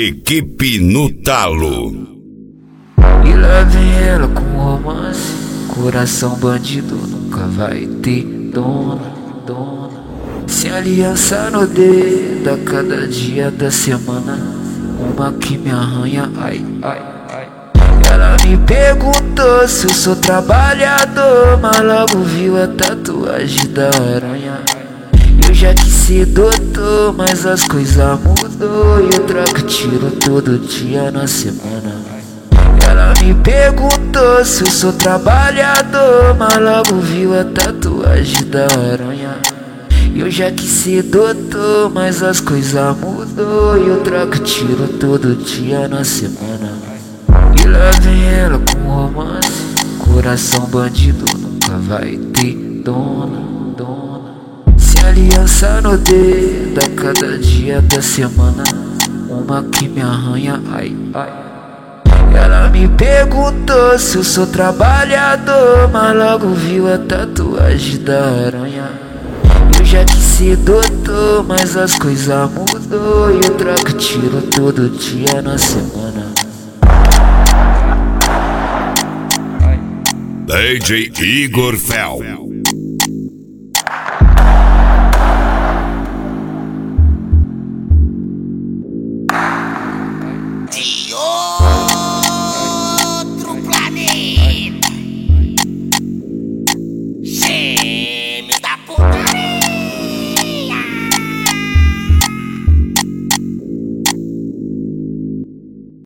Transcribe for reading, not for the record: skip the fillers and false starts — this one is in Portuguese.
Equipe no talo. E lá vem ela com romance. Coração bandido nunca vai ter dona. Sem aliança no dedo, a cada dia da semana uma que me arranha, ai. Ela me perguntou se eu sou trabalhador, mas logo viu a tatuagem da aranha. Eu já quis ser doutor, mas as coisas mudou e eu troco tiro todo dia na semana. Ela me perguntou se eu sou trabalhador, mas logo viu a tatuagem da aranha. Eu já quis ser doutor, mas as coisas mudou e eu troco tiro todo dia na semana. E lá vem ela com romance. Coração bandido nunca vai ter dona. Sem aliança no dedo, a cada dia da semana uma que me arranha, ai. Ela me perguntou se eu sou trabalhador, mas logo viu a tatuagem da aranha. Eu já quis ser doutor, mas as coisas mudou e eu troco tiro todo dia na semana. DJ Igor Fel.